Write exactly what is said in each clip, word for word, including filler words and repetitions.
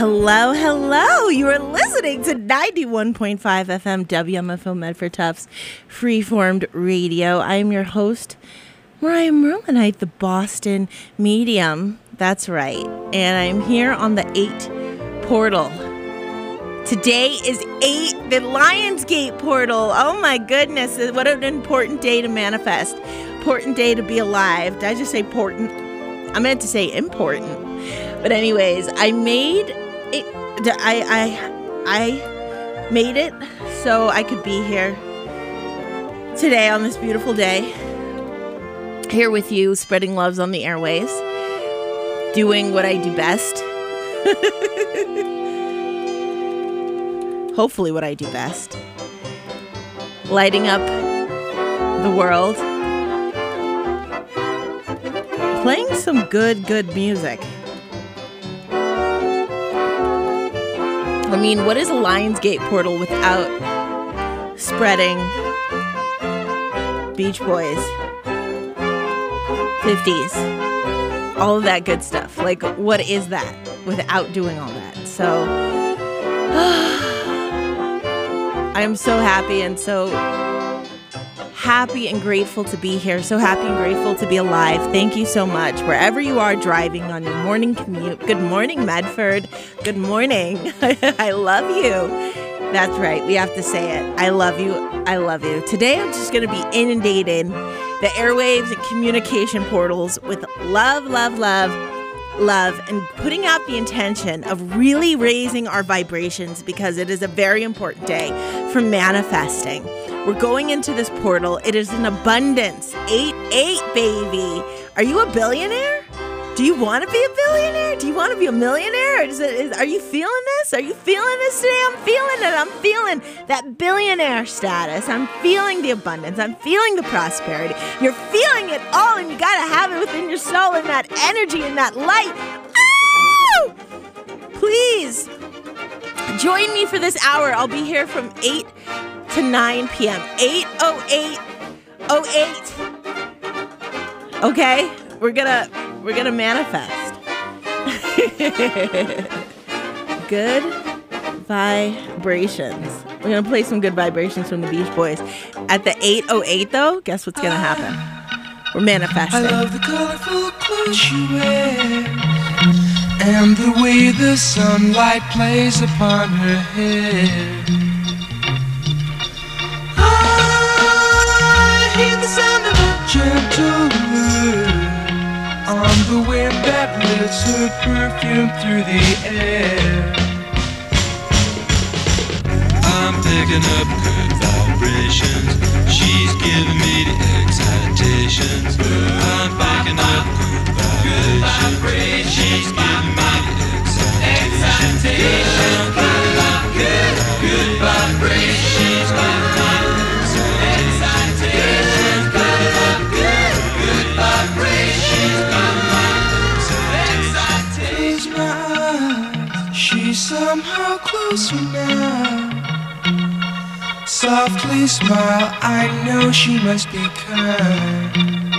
Hello, hello. You are listening to ninety-one point five F M W M F O Medford Tufts Freeformed Radio. I am your host, Mariah Merlinite, the Boston medium. That's right. And I'm here on the eight portal. Today is eight, the Lionsgate portal. Oh my goodness, what an important day to manifest. Important day to be alive. Did I just say important? I meant to say important. But anyways, I made it, I, I, I made it so I could be here today on this beautiful day. Here with you, spreading loves on the airways. Doing what I do best. Hopefully what I do best. Lighting up the world. Playing some good, good music. I mean, what is a Lionsgate portal without spreading Beach Boys, fifties, all of that good stuff? Like, what is that without doing all that? So, I am so happy and so happy and grateful to be here. So happy and grateful to be alive. Thank you so much. Wherever you are driving on your morning commute. Good morning, Medford. Good morning. I love you. That's right. We have to say it. I love you. I love you. Today, I'm just going to be inundating the airwaves and communication portals with love, love, love, love, and putting out the intention of really raising our vibrations because it is a very important day for manifesting. We're going into this portal. It is an abundance. eight eight, baby. Are you a billionaire? Do you want to be a billionaire? Do you want to be a millionaire? Is it, is, are you feeling this? Are you feeling this today? I'm feeling it. I'm feeling that billionaire status. I'm feeling the abundance. I'm feeling the prosperity. You're feeling it all, and you got to have it within your soul and that energy and that light. Oh! Please join me for this hour. I'll be here from eight to nine p.m. eight oh eight oh eight. Okay? We're gonna we're gonna manifest. Good vibrations. We're gonna play some good vibrations from the Beach Boys. At the eight oh eight though, guess what's gonna happen? We're manifesting. I love the colorful clothes she wears and the way the sunlight plays upon her hair. Hear the sound of a gentle word on the wind that lifts her perfume through the air. I'm picking up good vibrations. She's giving me the excitations. I'm picking up good vibrations. She's giving me the excitations. I'm picking up good, good vibrations. She's giving me the excitations. Close my eyes, she's somehow closer now. Softly smile, I know she must be kind.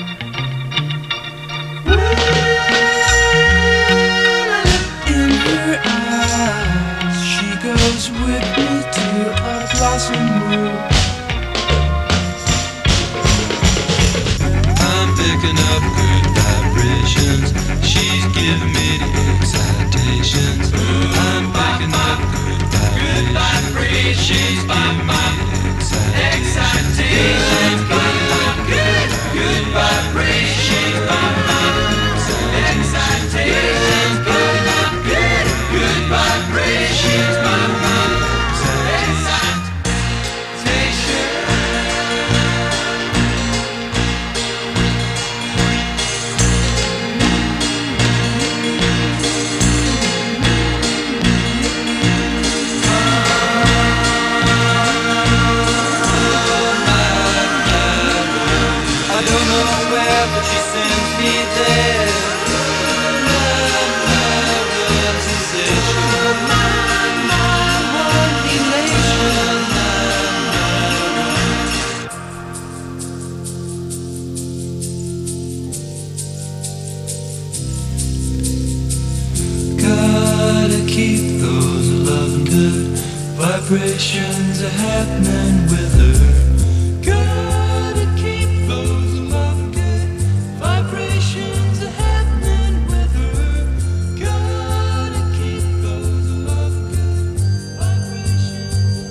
In her eyes, she goes with me to a blossom room. Picking up good vibrations. She's giving me the excitations. I'm picking up good vibrations. She's giving me the excitations. I'm picking up good, good vibrations are happening with her. Gotta keep those love good vibrations are happening with her. Gotta keep those love good vibrations.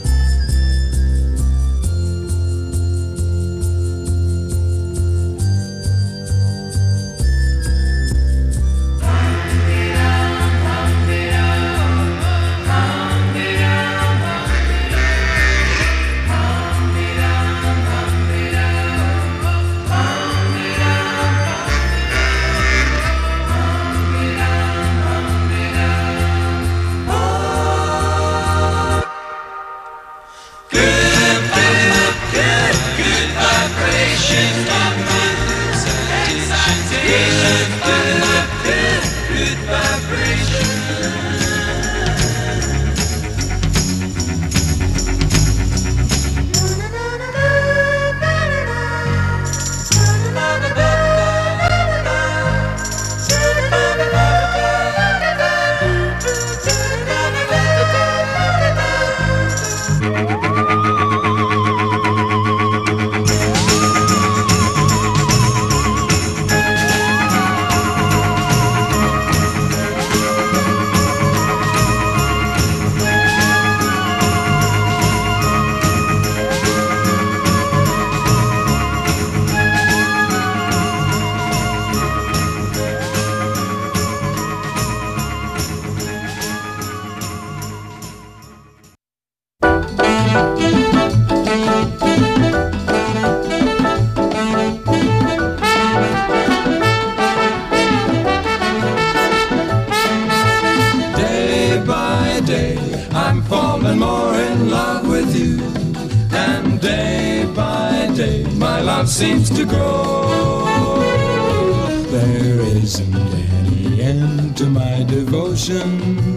I'm falling more in love with you, and day by day my love seems to grow. There isn't any end to my devotion.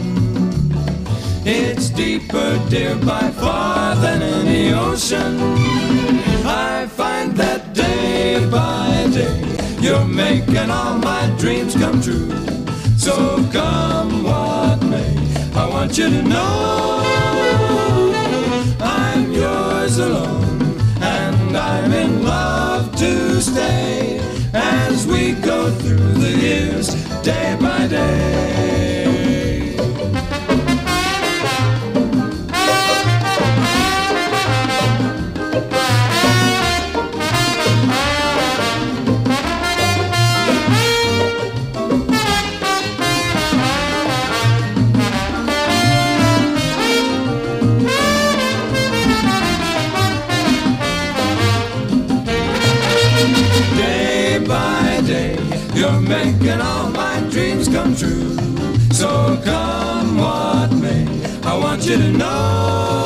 It's deeper, dear, by far than any ocean. I find that day by day you're making all my dreams come true. So come what may, I want you to know I'm yours alone, and I'm in love to stay as we go through the years, day by day. You're making all my dreams come true. So come what may, I want you to know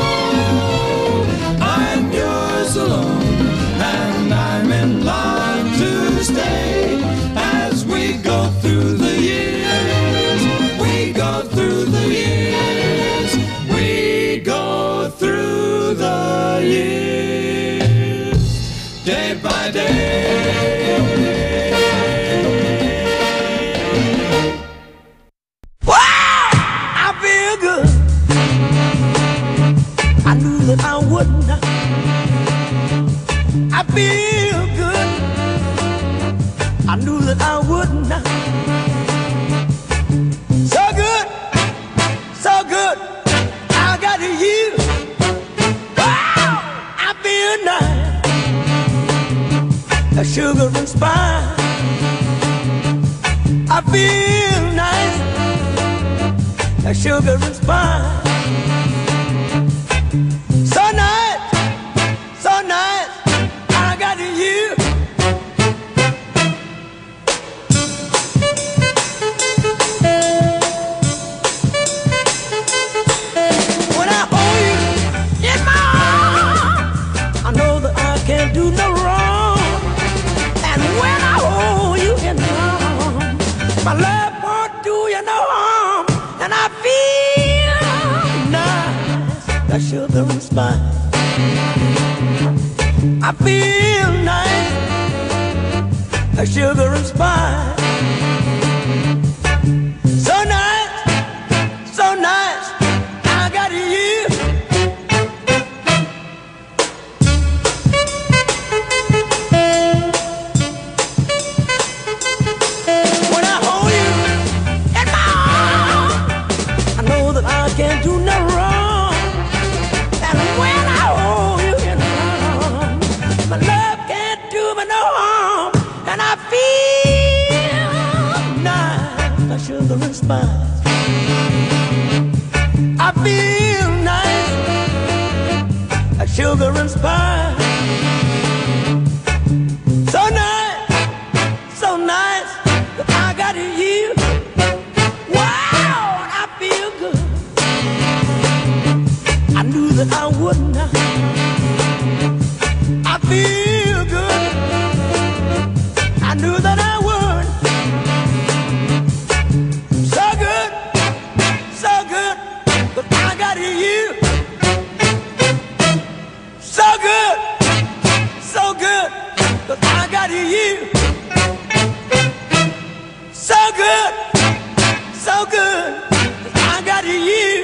I'm yours alone, and I'm in love to stay as we go through the years. We go through the years. We go through the years, day by day. I wouldn't. I feel good. I knew that I wouldn't. So good, so good. I got you. Wow, I feel nice. A sugar and spice. I feel nice. A sugar and spice. My love won't do you no harm, and I feel nice, like sugar and spice. I feel nice, like sugar and spice. So nice, so nice, I got you. like sugar and spice. I feel nice like sugar and spice. So nice, so nice that I got you. Wow, I feel good. I knew that I would not. I feel good. I knew that I would. So good, so good, but I got you. So good, so good, but I got you. So good, so good, but I got you.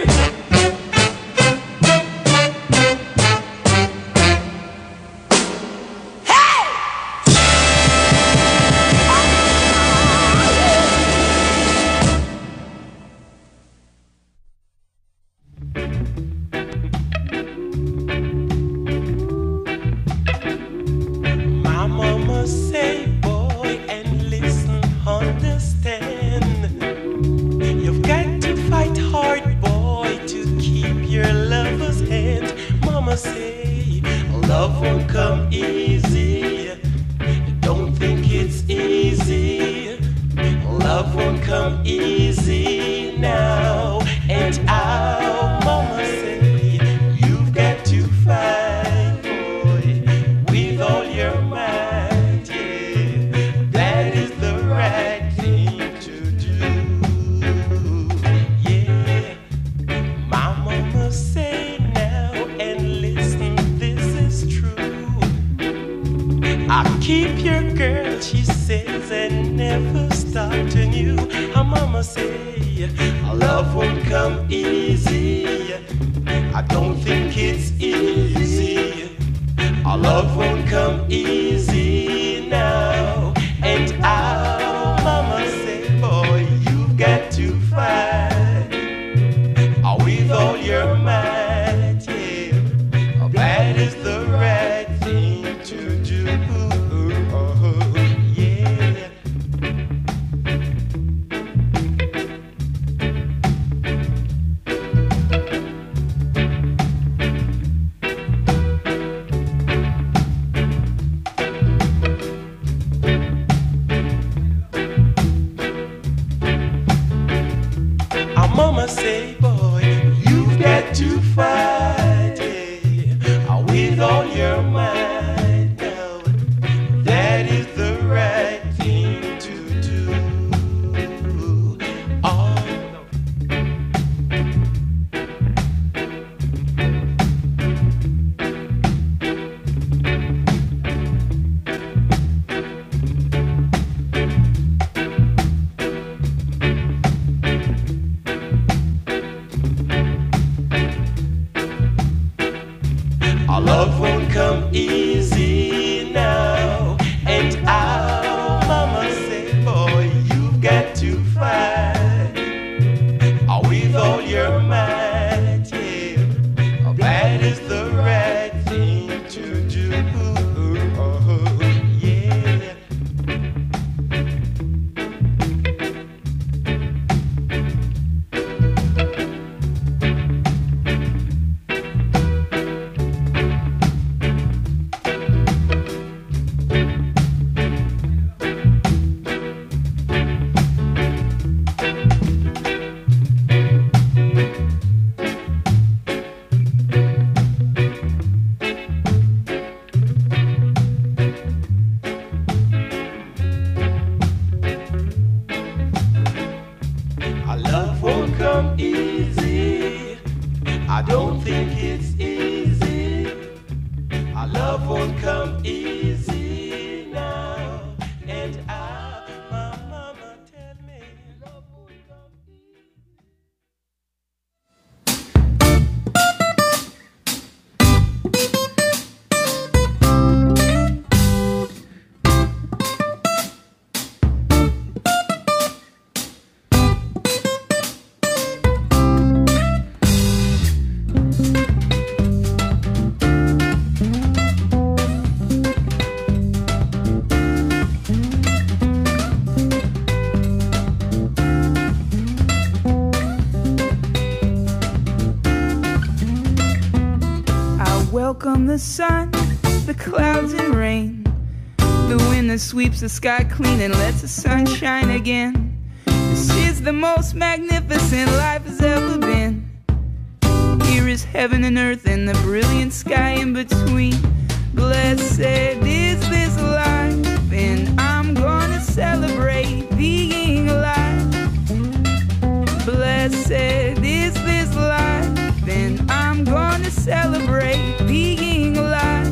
from the sun, the clouds and rain, the wind that sweeps the sky clean and lets the sun shine again. This is the most magnificent life has ever been. Here is heaven and earth and the brilliant sky in between. Blessed is this life, and I'm gonna celebrate being alive. Blessed is this life, and I'm gonna celebrate being alive.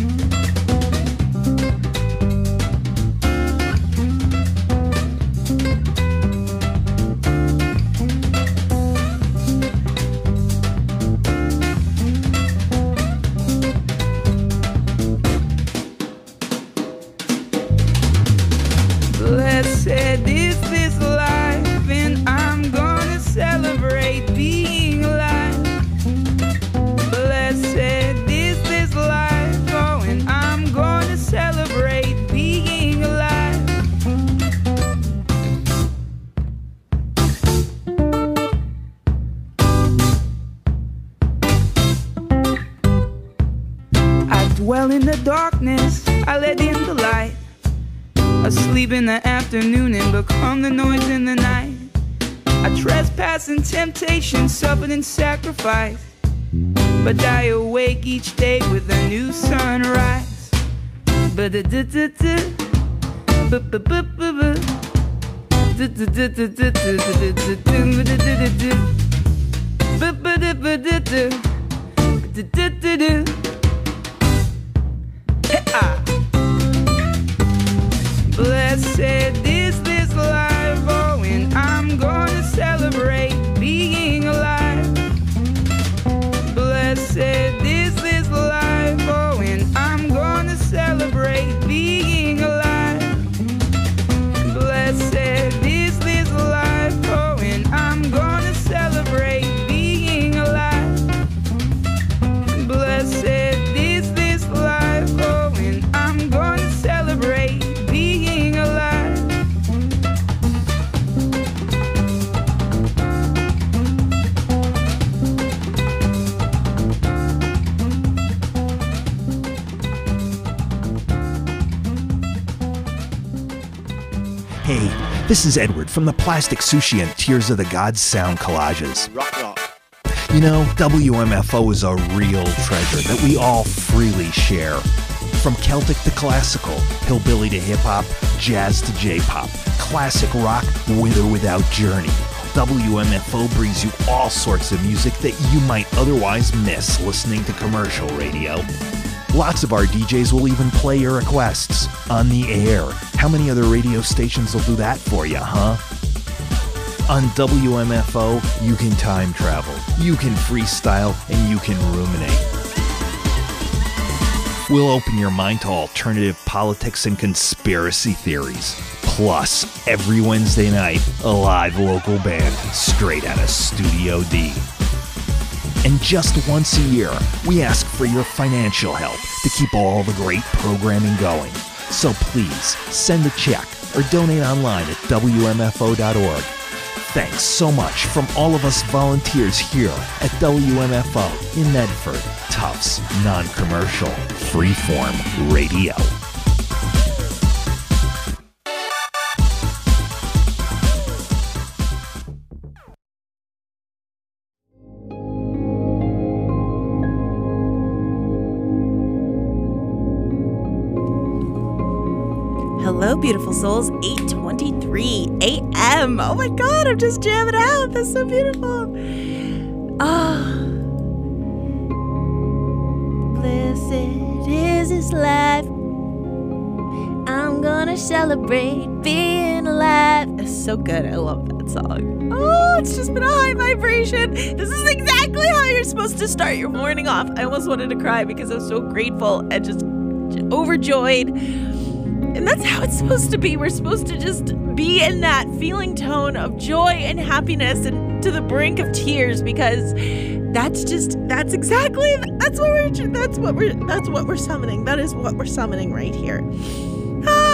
Blessed is this life, and I'm gonna celebrate being alive. Blessed is this life, oh, and I'm gonna celebrate being alive. I dwell in the darkness, I let in the light. Asleep in the afternoon and become the noise in the night. I trespass in temptation, suffered in sacrifice, but I awake each day with a new sunrise. Blessed is this life, oh, and I'm gonna celebrate being alive. Blessed is this life, oh, and I'm gonna celebrate being alive. Blessed is this life, oh, and I'm gonna celebrate being alive. Blessed is this life, oh, and I'm gonna celebrate being alive. Hey, this is Edward from the Plastic Sushi and Tears of the Gods sound collages. Rock, rock. You know, W M F O is a real treasure that we all freely share. From Celtic to classical, hillbilly to hip-hop, jazz to J-pop, classic rock with or without Journey, W M F O brings you all sorts of music that you might otherwise miss listening to commercial radio. Lots of our D Js will even play your requests on the air. How many other radio stations will do that for you, huh? On W M F O, you can time travel, you can freestyle, and you can ruminate. We'll open your mind to alternative politics and conspiracy theories. Plus, every Wednesday night, a live local band straight out of Studio D. And just once a year, we ask for your financial help to keep all the great programming going. So please, send a check or donate online at W M F O dot org. Thanks so much from all of us volunteers here at W M F O in Medford, Tufts Non-Commercial Freeform Radio. Hello, beautiful souls. eight twenty-three a.m. Oh my God, I'm just jamming out. That's so beautiful. Ah. Oh. Blessed is this life. I'm gonna celebrate being alive. It's so good. I love that song. Oh, it's just been a high vibration. This is exactly how you're supposed to start your morning off. I almost wanted to cry because I was so grateful and just overjoyed. And that's how it's supposed to be. We're supposed to just be in that feeling tone of joy and happiness and to the brink of tears, because that's just, that's exactly, that's what we're, that's what we're, that's what we're summoning. That is what we're summoning right here. Ah,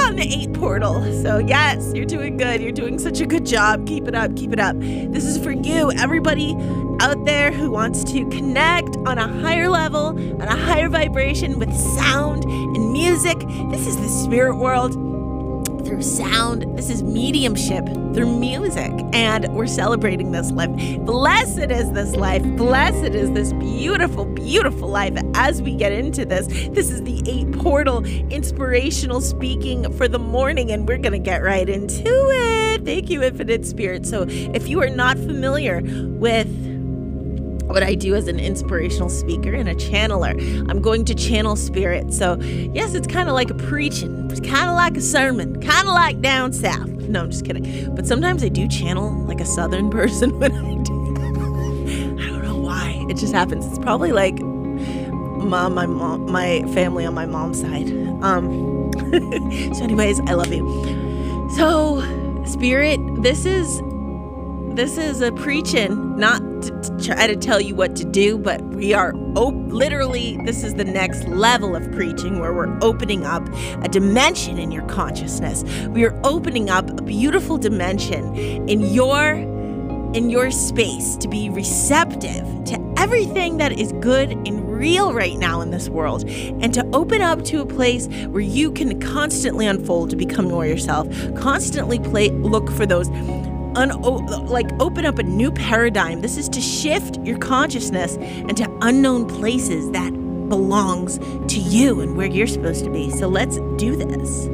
on the eight portal. So yes, you're doing good. You're doing such a good job. Keep it up. Keep it up. This is for you, everybody out there who wants to connect on a higher level, on a higher vibration with sound and music. This is the spirit world through sound. This is mediumship through music, and we're celebrating this life. Blessed is this life. Blessed is this beautiful, beautiful life. As we get into this, this is the eight portal inspirational speaking for the morning, and we're going to get right into it. Thank you, Infinite Spirit. So if you are not familiar with what I do as an inspirational speaker and a channeler, I'm going to channel spirit. So yes, it's kind of like a preaching. It's kind of like a sermon, kind of like down south. No, I'm just kidding. But sometimes I do channel like a southern person when I do. I don't know why. It just happens. It's probably like mom, my mom, my family on my mom's side. Um. So anyways, I love you. So spirit, this is this is a preaching, not to, to try to tell you what to do, but we are op- literally, this is the next level of preaching where we're opening up a dimension in your consciousness. We are opening up a beautiful dimension in your in your space to be receptive to everything that is good and real right now in this world, and to open up to a place where you can constantly unfold to become more yourself, constantly play, look for those Un- like open up a new paradigm. This is to shift your consciousness into unknown places that belongs to you and where you're supposed to be. So let's do this.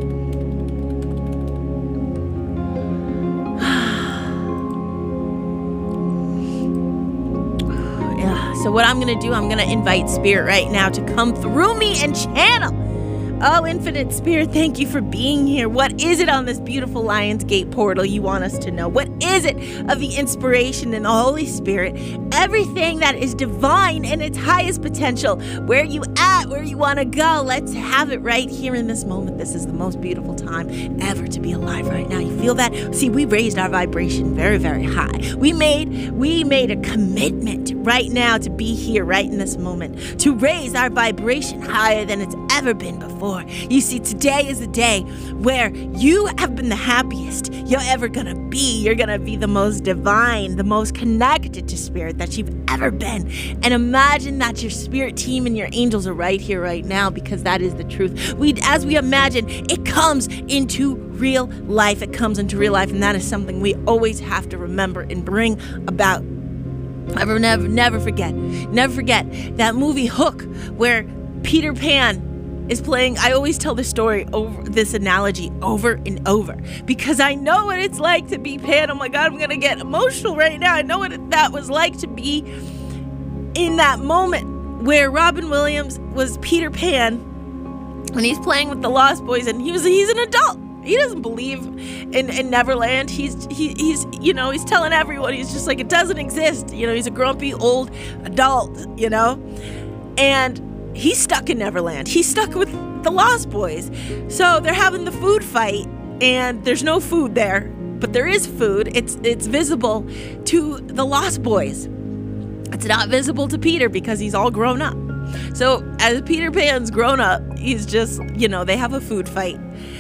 Yeah. So what I'm going to do, I'm going to invite Spirit right now to come through me and channel. Oh, Infinite Spirit, thank you for being here. What is it on this beautiful Lion's Gate portal you want us to know? What is it of the inspiration and the Holy Spirit? Everything that is divine in its highest potential. Where you at? Where you want to go? Let's have it right here in this moment. This is the most beautiful time ever to be alive right now. You feel that? See, we raised our vibration very, very high. We made, we made a commitment right now to be here right in this moment, to raise our vibration higher than it's ever been before. You see, today is the day where you have been the happiest you're ever gonna be. You're gonna be the most divine, the most connected to spirit that you've ever been. And imagine that your spirit team and your angels are right here, right now, because that is the truth. We, as we imagine, it comes into real life. It comes into real life, and that is something we always have to remember and bring about. Never, never, never forget. Never forget that movie Hook, where Peter Pan is playing. I always tell this story, over this analogy over and over, because I know what it's like to be Pan. Oh my God, I'm gonna get emotional right now. I know what it, that was like to be in that moment where Robin Williams was Peter Pan when he's playing with the Lost Boys, and he was he's an adult. He doesn't believe in, in Neverland. He's he, he's you know he's telling everyone, he's just like, it doesn't exist. You know, he's a grumpy old adult. You know, and he's stuck in Neverland. He's stuck with the Lost Boys. So they're having the food fight, and there's no food there, but there is food. It's it's visible to the Lost Boys. It's not visible to Peter because he's all grown up. So as Peter Pan's grown up, he's just, you know, they have a food fight.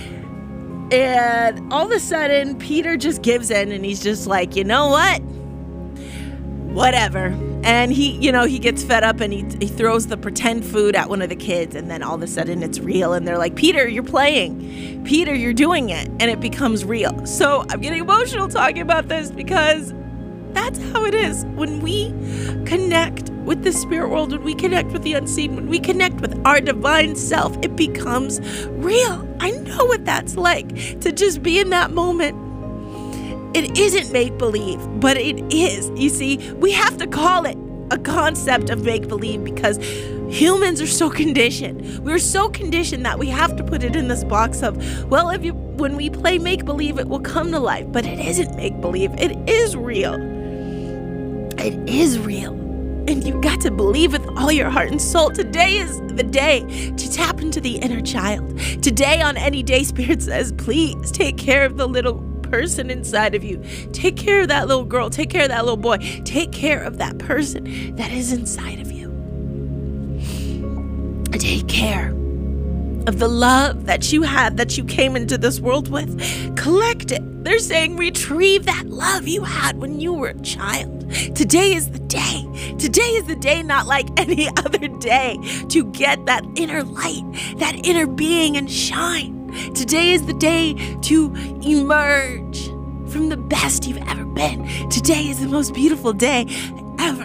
And all of a sudden, Peter just gives in, and he's just like, you know what? Whatever. And he, you know, he gets fed up, and he he throws the pretend food at one of the kids, and then all of a sudden it's real, and they're like, Peter, you're playing. Peter, you're doing it, and it becomes real. So I'm getting emotional talking about this because that's how it is when we connect with the spirit world, when we connect with the unseen, when we connect with our divine self, it becomes real. I know what that's like to just be in that moment. It isn't make-believe, but it is. You see, we have to call it a concept of make-believe because humans are so conditioned. We're so conditioned that we have to put it in this box of, well, if you, when we play make-believe, it will come to life. But it isn't make-believe. It is real. It is real. And you've got to believe with all your heart and soul. Today is the day to tap into the inner child. Today, on any day, Spirit says, please take care of the little person inside of you. Take care of that little girl. Take care of that little boy. Take care of that person that is inside of you. Take care. of the love that you had, that you came into this world with. Collect it. They're saying retrieve that love you had when you were a child. Today is the day. Today is the day, not like any other day, to get that inner light, that inner being and shine. Today is the day to emerge from the best you've ever been. Today is the most beautiful day ever.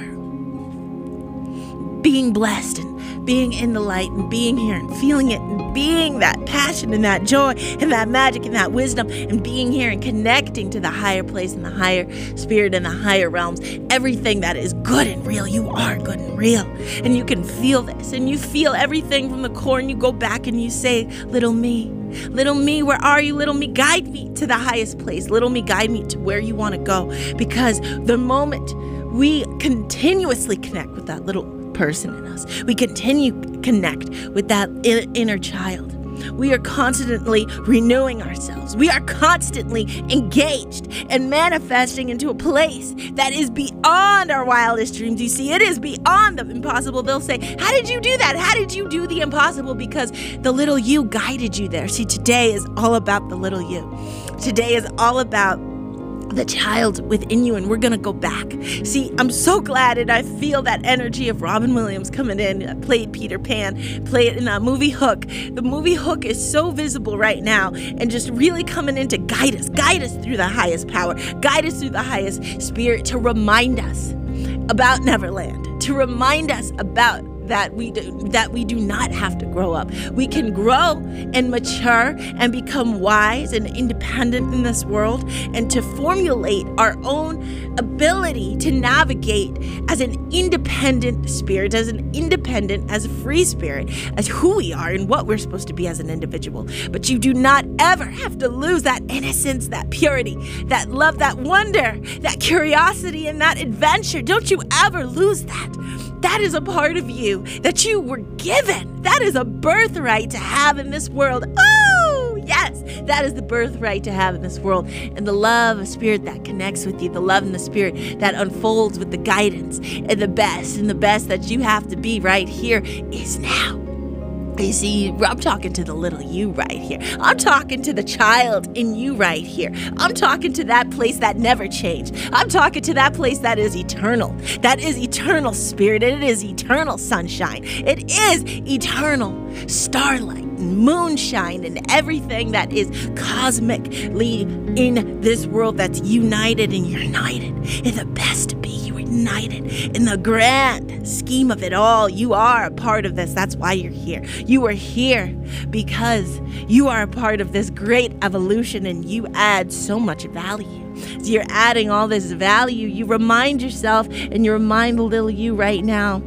Being blessed and being in the light and being here and feeling it and being that passion and that joy and that magic and that wisdom and being here and connecting to the higher place and the higher spirit and the higher realms. Everything that is good and real, you are good and real. And you can feel this, and you feel everything from the core, and you go back and you say, little me, little me, where are you? Little me, guide me to the highest place. Little me, guide me to where you want to go. Because the moment we continuously connect with that little person in us, we continue to connect with that inner child. We are constantly renewing ourselves. We are constantly engaged and manifesting into a place that is beyond our wildest dreams. You see, it is beyond the impossible. They'll say, how did you do that? How did you do the impossible? Because the little you guided you there. See, today is all about the little you. Today is all about the child within you, and we're gonna go back. See, I'm so glad, and I feel that energy of Robin Williams coming in, played Peter Pan, played in that movie Hook. The movie Hook is so visible right now, and just really coming in to guide us, guide us through the highest power, guide us through the highest spirit, to remind us about Neverland, to remind us about that we do, that we do not have to grow up. We can grow and mature and become wise and independent in this world, and to formulate our own ability to navigate as an independent spirit, as an independent, as a free spirit, as who we are and what we're supposed to be as an individual. But you do not ever have to lose that innocence, that purity, that love, that wonder, that curiosity, and that adventure. Don't you ever lose that. That is a part of you that you were given. That is a birthright to have in this world. Oh, yes, that is the birthright to have in this world. And the love of spirit that connects with you, the love and the spirit that unfolds with the guidance and the best, and the best that you have to be right here is now. You see, I'm talking to the little you right here. I'm talking to the child in you right here. I'm talking to that place that never changed. I'm talking to that place that is eternal. That is eternal spirit. It is eternal sunshine. It is eternal starlight and moonshine and everything that is cosmically in this world that's united and united in the best to be. United in the grand scheme of it all. You are a part of this. That's why you're here. You are here because you are a part of this great evolution, and you add so much value. So you're adding all this value. You remind yourself, and you remind the little you right now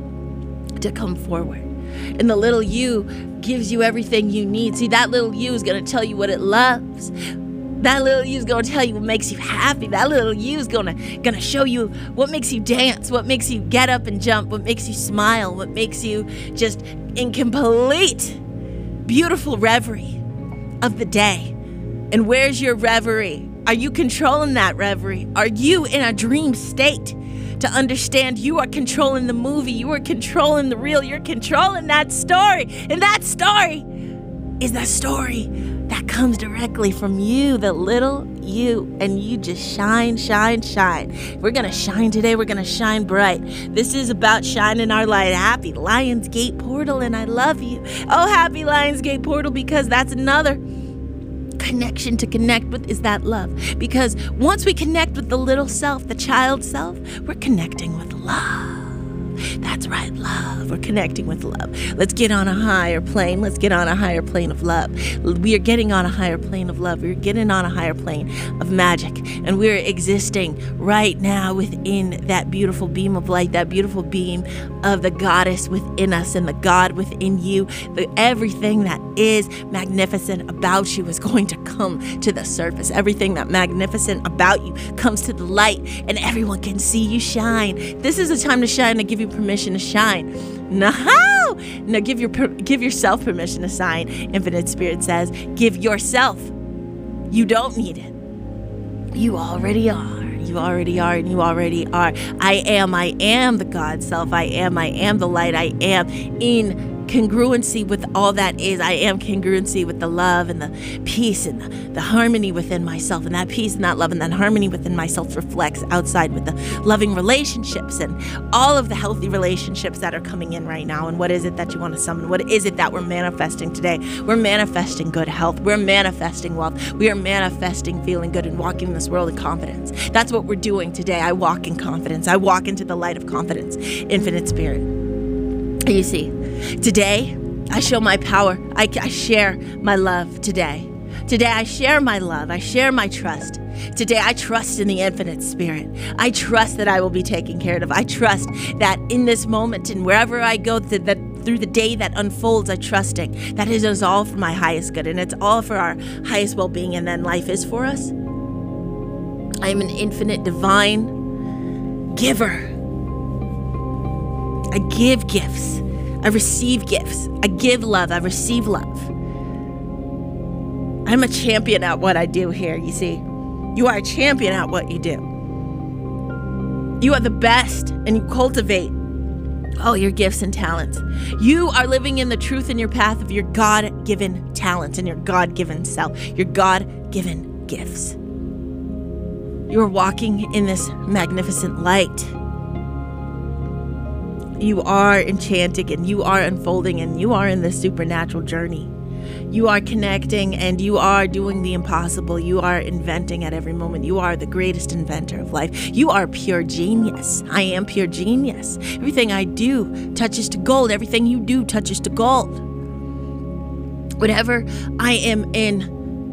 to come forward. And the little you gives you everything you need. See, that little you is going to tell you what it loves. That little you is going to tell you what makes you happy. That little you is going to gonna show you what makes you dance, what makes you get up and jump, what makes you smile, what makes you just in complete, beautiful reverie of the day. And where's your reverie? Are you controlling that reverie? Are you in a dream state? To understand you are controlling the movie, you are controlling the real, you're controlling that story. And that story is the story that comes directly from you, the little you, and you just shine, shine, shine. We're gonna shine today. We're gonna shine bright. This is about shining our light. Happy Lionsgate Portal, and I love you. Oh, happy Lionsgate Portal, because that's another connection to connect with, is that love. Because once we connect with the little self, the child self, we're connecting with love. That's right, love. We're connecting with love. Let's get on a higher plane. Let's get on a higher plane of love. We are getting on a higher plane of love. We're getting on a higher plane of magic. And we're existing right now within that beautiful beam of light, that beautiful beam of the goddess within us and the God within you. The, everything that is magnificent about you is going to come to the surface. Everything that magnificent about you comes to the light, and everyone can see you shine. This is a time to shine, to give you permission to shine. No, no, give your give yourself permission to shine. Infinite Spirit says, give yourself. You don't need it. You already are. You already are, and you already are. I am. I am the God self. I am. I am the light. I am in congruency with all that is. I am congruency with the love and the peace and the, the harmony within myself. And that peace and that love and that harmony within myself reflects outside with the loving relationships and all of the healthy relationships that are coming in right now. And what is it that you want to summon? What is it that we're manifesting today? We're manifesting good health. We're manifesting wealth. We are manifesting feeling good and walking in this world in confidence. That's what we're doing today. I walk in confidence. I walk into the light of confidence, infinite spirit. You see, today I show my power. I, I share my love today. Today I share my love. I share my trust. Today I trust in the infinite spirit. I trust that I will be taken care of. I trust that in this moment and wherever I go th- that through the day that unfolds, I trusting that it is all for my highest good and it's all for our highest well-being, and then life is for us. I am an infinite divine giver. I give gifts. I receive gifts. I give love. I receive love. I'm a champion at what I do here, you see. You are a champion at what you do. You are the best, and you cultivate all your gifts and talents. You are living in the truth in your path of your God-given talents and your God-given self, your God-given gifts. You are walking in this magnificent light. You are enchanting and you are unfolding and you are in this supernatural journey. You are connecting and you are doing the impossible. You are inventing at every moment. You are the greatest inventor of life. You are pure genius. I am pure genius. Everything I do touches to gold. Everything you do touches to gold. Whatever I am in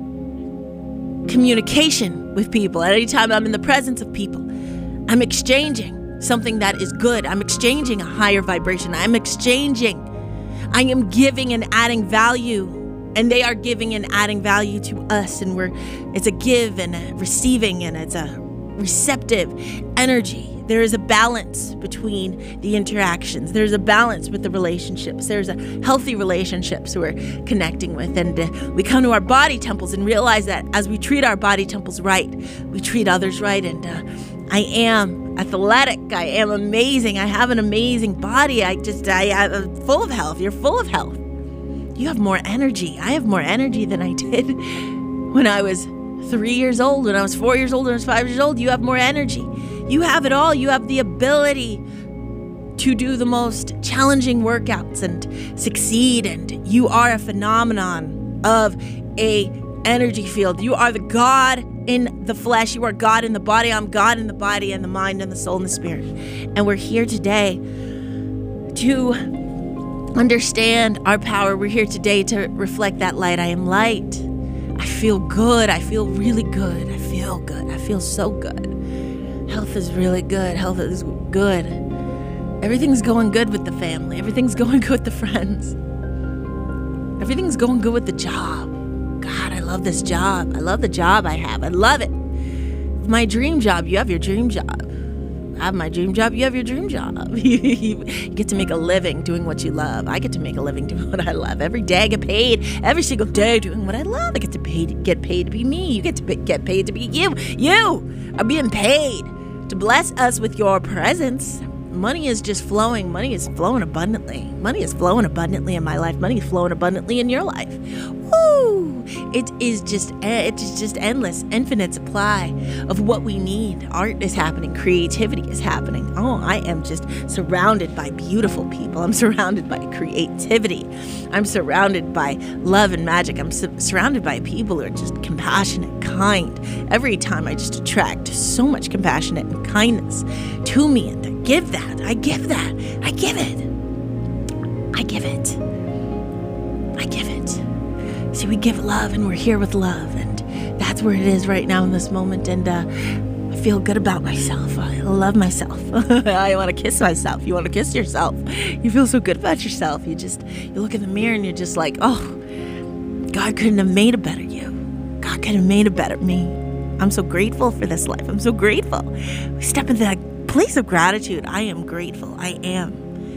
communication with people, at any time I'm in the presence of people, I'm exchanging something that is good. I'm exchanging a higher vibration. I'm exchanging. I am giving and adding value. And they are giving and adding value to us. And we're, it's a give and a receiving, and it's a receptive energy. There is a balance between the interactions. There's a balance with the relationships. There's a healthy relationships we're connecting with. And uh, we come to our body temples and realize that as we treat our body temples right, we treat others right. And uh, I am athletic. I am amazing. I have an amazing body. I just, I am full of health. You're full of health. You have more energy. I have more energy than I did when I was three years old, when I was four years old, when I was five years old. You have more energy. You have it all. You have the ability to do the most challenging workouts and succeed. And you are a phenomenon of a energy field. You are the God in the flesh. You are God in the body. I'm God in the body and the mind and the soul and the spirit. And we're here today to understand our power. We're here today to reflect that light. I am light. I feel good. I feel really good. I feel good. I feel so good. Health is really good. Health is good. Everything's going good with the family. Everything's going good with the friends. Everything's going good with the job. God, I love this job. I love the job I have. I love it. My dream job. You have your dream job. I have my dream job. You have your dream job. You get to make a living doing what you love. I get to make a living doing what I love. Every day I get paid. Every single day doing what I love. I get to pay, get paid to be me. You get to get paid to be you. You are being paid to bless us with your presence. Money is just flowing. Money is flowing abundantly. Money is flowing abundantly in my life. Money is flowing abundantly in your life. Woo! It is just it is just endless, infinite supply of what we need. Art is happening. Creativity is happening. Oh, I am just surrounded by beautiful people. I'm surrounded by creativity. I'm surrounded by love and magic. I'm su- surrounded by people who are just compassionate, kind. Every time I just attract so much compassion and kindness to me, and I give that. I give that. I give it. I give it. I give it. See, we give love and we're here with love, and that's where it is right now in this moment. And uh, I feel good about myself. I love myself. I want to kiss myself. You want to kiss yourself. You feel so good about yourself. You just, you look in the mirror and you're just like, oh, God couldn't have made a better you. God could have made a better me. I'm so grateful for this life. I'm so grateful. We step into that place of gratitude. I am grateful. I am.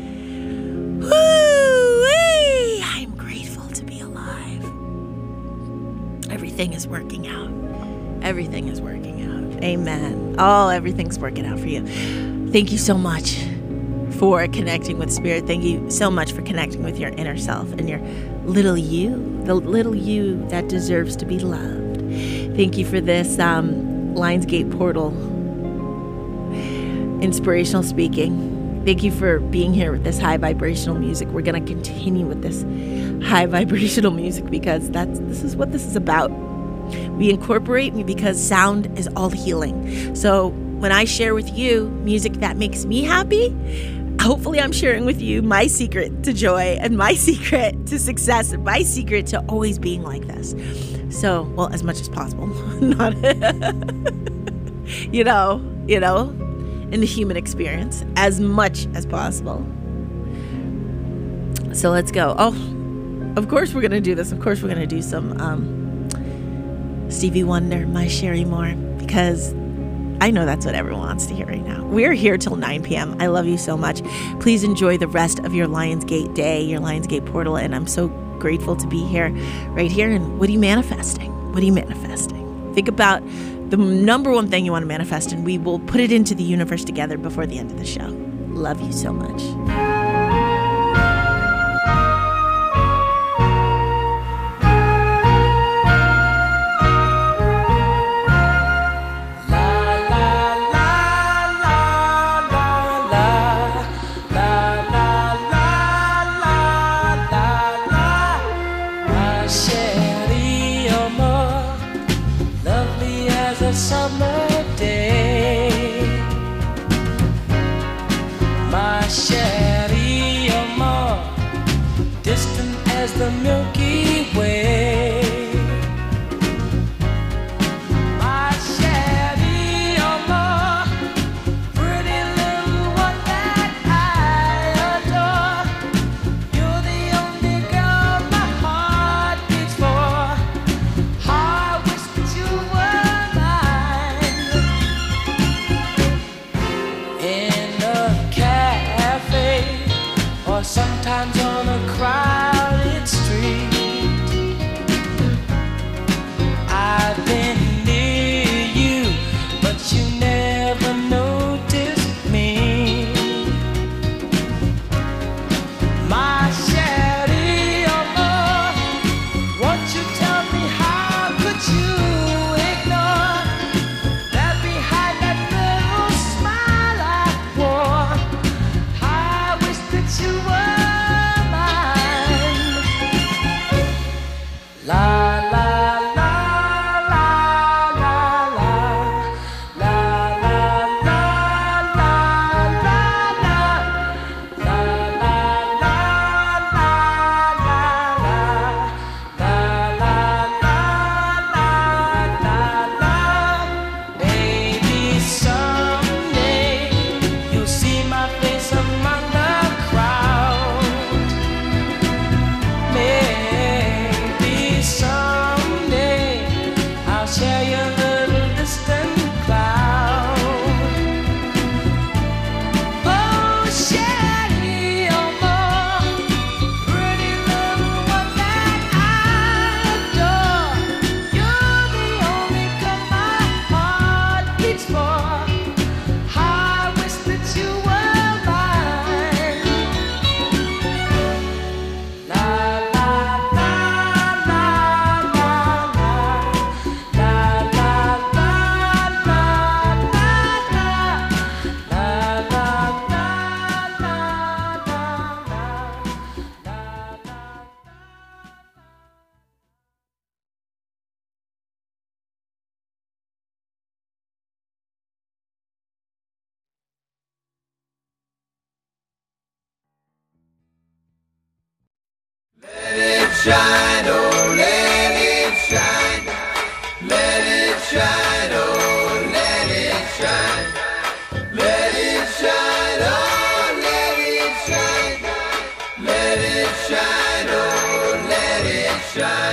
Woo-wee! I am grateful to be alive. Everything is working out. Everything is working out. Amen. Oh, everything's working out for you. Thank you so much for connecting with Spirit. Thank you so much for connecting with your inner self and your little you, the little you that deserves to be loved. Thank you for this um, Lionsgate Portal inspirational speaking. Thank you for being here with this high vibrational music. We're going to continue with this high vibrational music because that's this is what this is about. We incorporate me because sound is all healing. So when I share with you music that makes me happy, hopefully I'm sharing with you my secret to joy and my secret to success and my secret to always being like this. So, well, as much as possible. Not, you know, you know, in the human experience, as much as possible. So let's go. Oh, of course we're going to do this. Of course we're going to do some um, Stevie Wonder, My Sherry Moore, because I know that's what everyone wants to hear right now. We're here till nine p.m. I love you so much. Please enjoy the rest of your Lionsgate day, your Lionsgate portal, and I'm so grateful to be here, right here. And what are you manifesting? What are you manifesting? Think about the number one thing you want to manifest, and we will put it into the universe together before the end of the show. Love you so much. Summer day, my Sherry Amor, distant as the Milky Way. My Sherry Amor, pretty little one that I adore. You're the only girl my heart beats for. I wish that you were sometimes on a crowded street. I've been near you, but you never noticed me. My Sherry Amor, won't you tell me how could you ignore that behind that little smile I wore? I wish that you were shine, oh, let it shine. Let it shine, oh, let it shine. Let it shine, oh, let it shine. Let it shine, oh, let it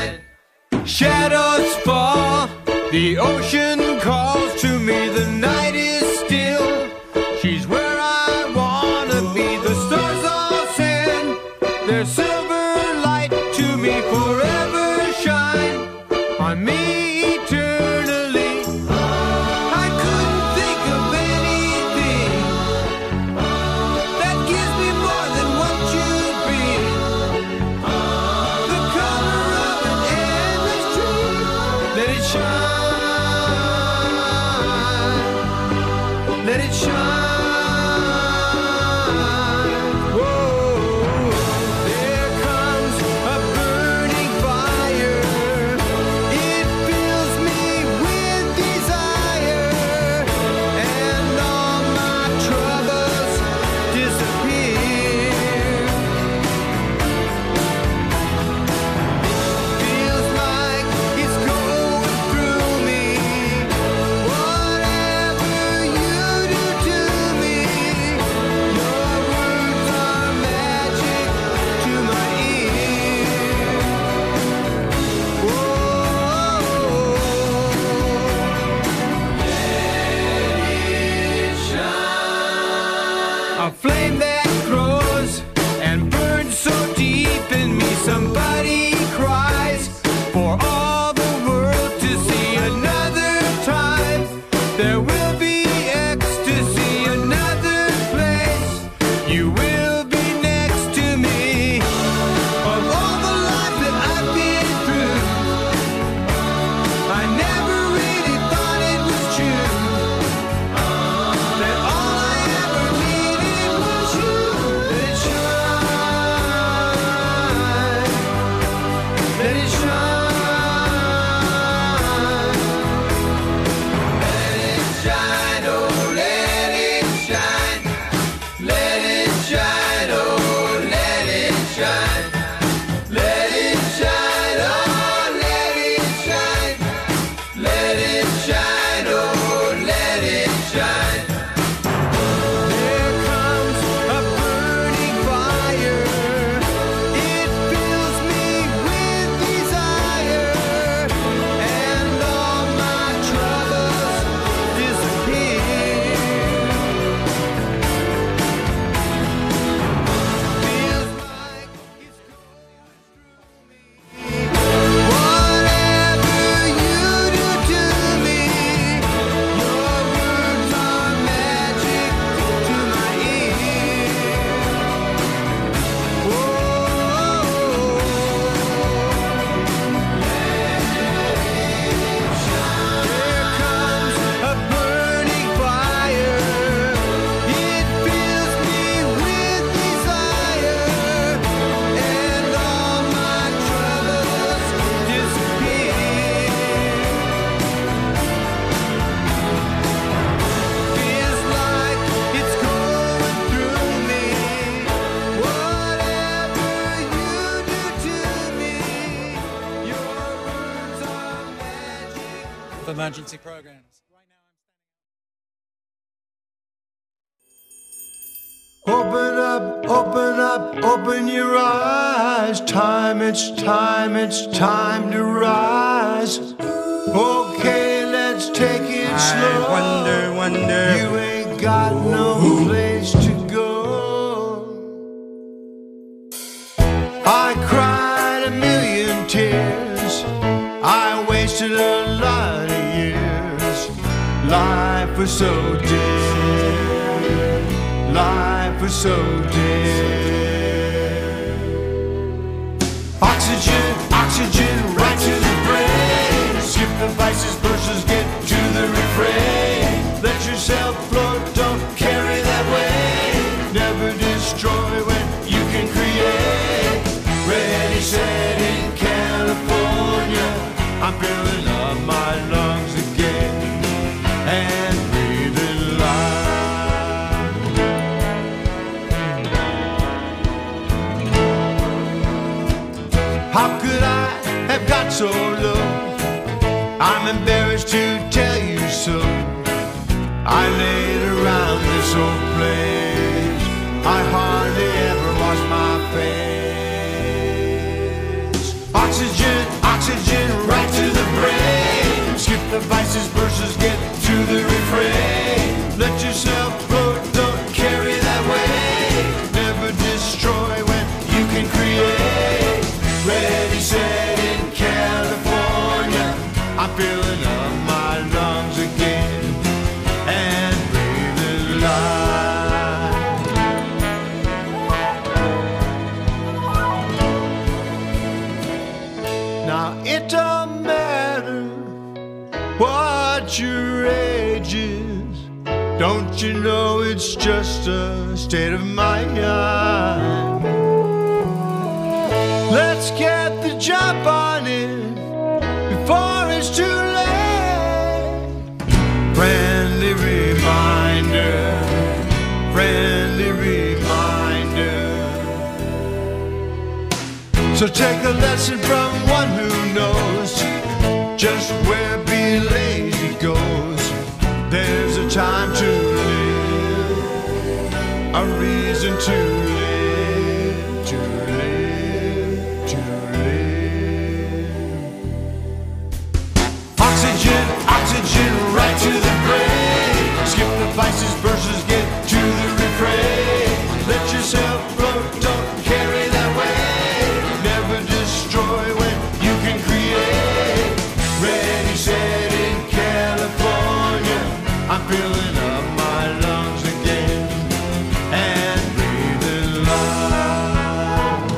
shine. Shadows fall, the ocean calls to me, the night is still. She's where I wanna be, the stars all sing their silver light to me forever. emergency programs. Open up, open up, open your eyes. Time, it's time, it's time to rise. Okay, let's take it I slow. wonder, wonder. You ain't got no place to go. I cried a million tears. I wasted a lot of years. Life was so dead. Life was so dead. Oxygen, oxygen, right to the brain. Skip the vices versus get to the refrain. Let yourself float, don't carry that weight. Never destroy when you can create. Ready, set in California. I'm filling up my lungs again and breathing life. How could I have got so low? I'm embarrassed to tell you so. I laid around this old place. I hardly ever wash my face. Oxygen, oxygen, right to the brain. Skip the vices versus get to the refrain. Let yourself float, don't carry that weight. Never destroy when you can create. Ready, set in California. I'm filling up my lungs again and breathing life. Now it don't matter what your age is. Don't you know it's just a state of mind? Let's get the jump on it before it's too late. Friendly reminder, friendly reminder. So take a lesson from one who knows just where being lazy goes. There's a time to live, a reason to live, to live, to live. Oxygen, oxygen, right to the brain. Skip the vices versus get to the refrain. Let yourself float, don't carry that weight. Never destroy when you can create. Ready, set in California. I'm filling up my lungs again and breathing life.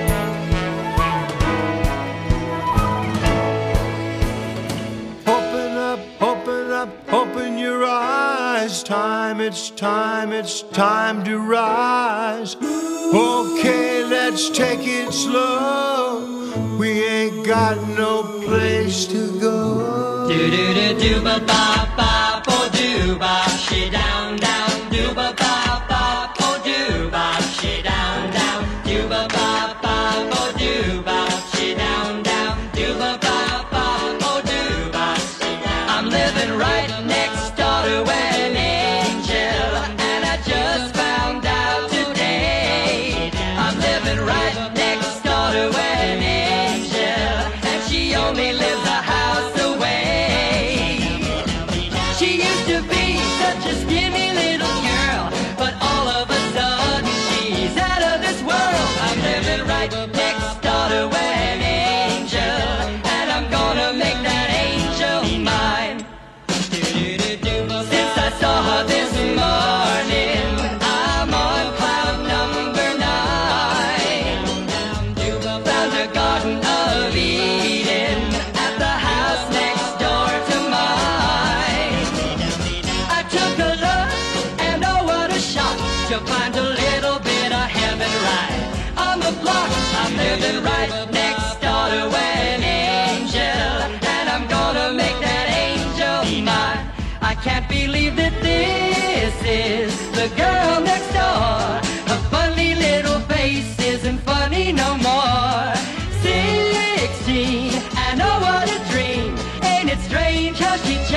Open up, open up, open your eyes. Time, it's time, it's time to rise. Okay, let's take it slow. We ain't got no place to go. Do do do do ba ba ba bo do ba she down down do ba ba ba bo do ba she down down do ba ba ba bo do ba she down down do ba ba ba bo do ba she down. I'm living right next door to an angel, and I just found out today. I'm living right next door to an angel, and she only lives a house away. She used to be such a skinny little girl, but all of a sudden she's out of this world. I'm living right next door to an angel, and I'm gonna make that angel mine. Since I saw her this morning, I'm on cloud number nine. Found a garden of Eden at the house next door to mine. I took a look, and oh what a shock to find a little bit of heaven right on the block. I'm living right next door to an angel, and I'm gonna make that angel mine. I can't believe that this is the girl next door. Her funny little face isn't funny no more. Sixteen, and oh what a dream. Ain't it strange how she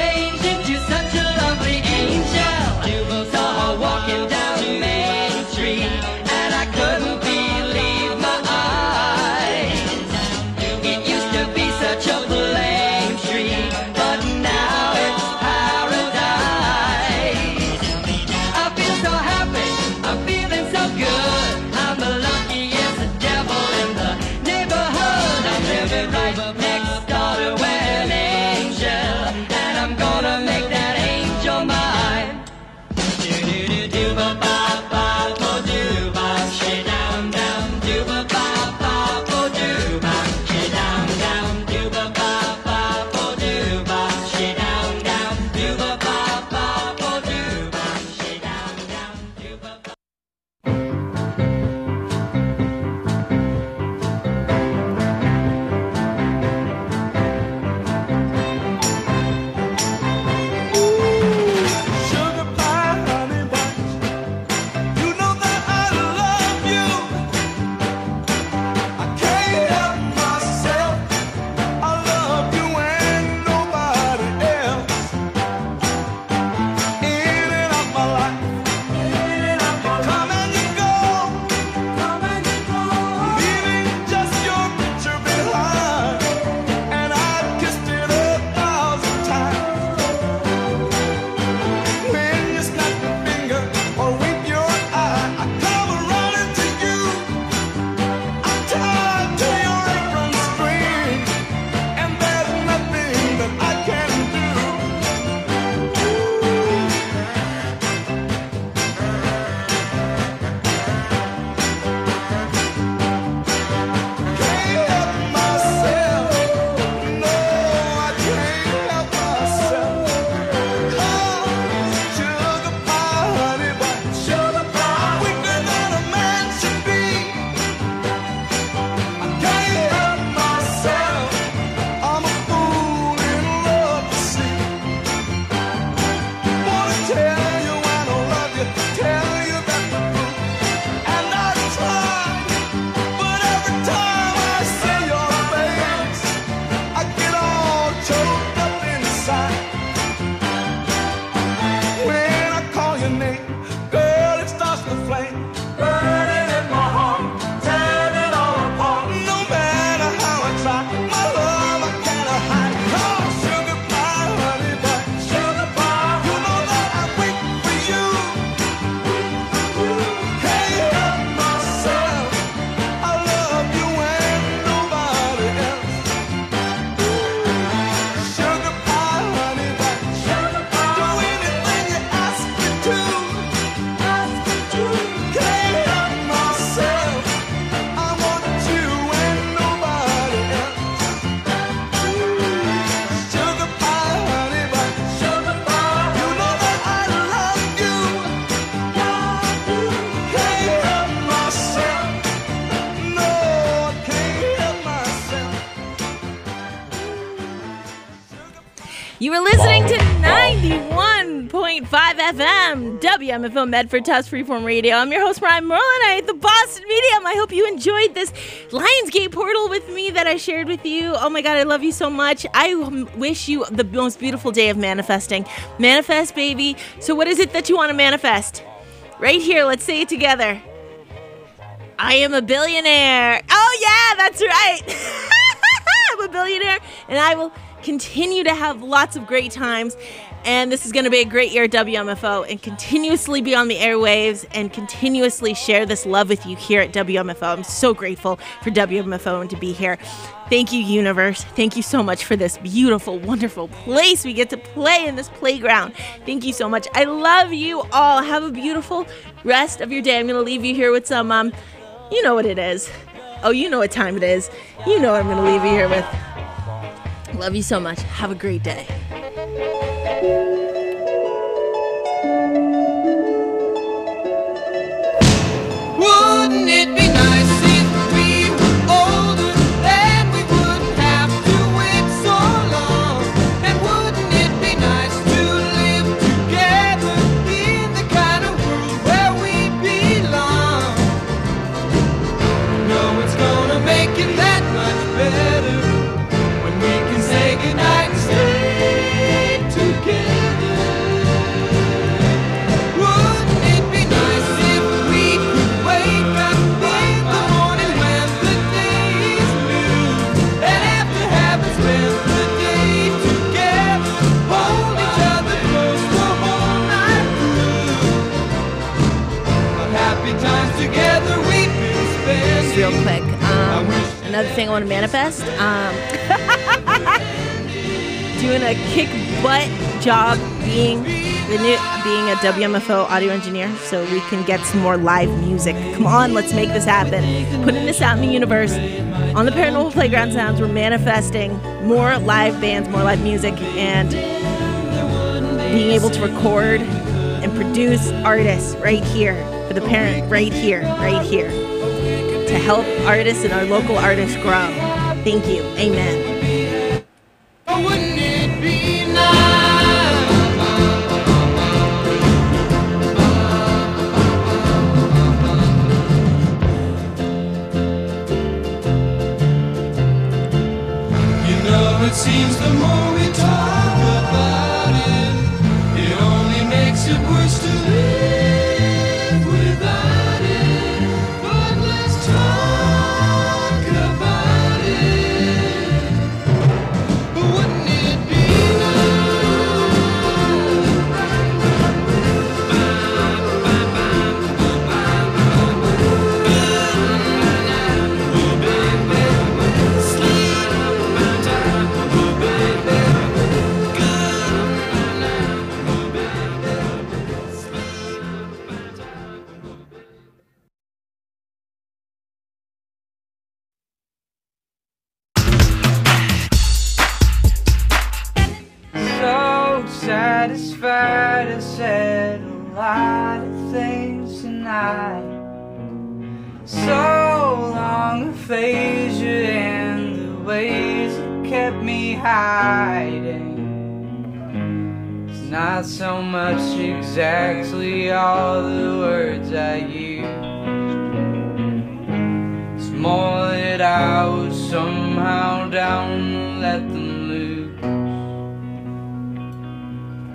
You were listening to ninety-one point five F M, W M F O Medford Tufts Freeform Radio. I'm your host, Ryan Merlinite, the Boston Medium. I hope you enjoyed this Lionsgate portal with me that I shared with you. Oh my God, I love you so much. I wish you the most beautiful day of manifesting. Manifest, baby. So what is it that you want to manifest? Right here, let's say it together. I am a billionaire. Oh yeah, that's right. I'm a billionaire, and I will continue to have lots of great times, and this is going to be a great year at W M F O, and continuously be on the airwaves and continuously share this love with you here at W M F O. I'm so grateful for W M F O and to be here. Thank you, universe. Thank you so much for this beautiful, wonderful place we get to play in this playground. Thank you so much. I love you all. Have a beautiful rest of your day. I'm going to leave you here with some, um, you know what it is. Oh, you know what time it is. You know what I'm going to leave you here with. Love you so much. Have a great day. Wouldn't it be nice if we were older and we wouldn't have to wait so long? And wouldn't it be nice to live together in the kind of world where we belong? No, it's gonna make it that much better when we can say goodnight and stay together. Wouldn't it be nice if we could wake up in the morning when the day is new, and after having spent the day together, hold each other close the whole night through? Of happy times together we've been spending. Just real quick, um, another thing I want to manifest. Um, doing a kick butt job being the new being a W M F O audio engineer, so we can get some more live music. Come on, let's make this happen. Putting this out in the universe. On the Paranormal Playground Sounds, we're manifesting more live bands, more live music, and being able to record and produce artists right here for the parent, right here, right here, to help artists and our local artists grow. Thank you. Amen. Wouldn't it be nice? You know, it seems the more we talk about it, it only makes it worse to live without it. But let's talk about it. Wouldn't it be so satisfied? I said a lot of things tonight. So long aphasia and the ways that kept me hiding. It's not so much exactly all the words I use. It's more that I was somehow down to let them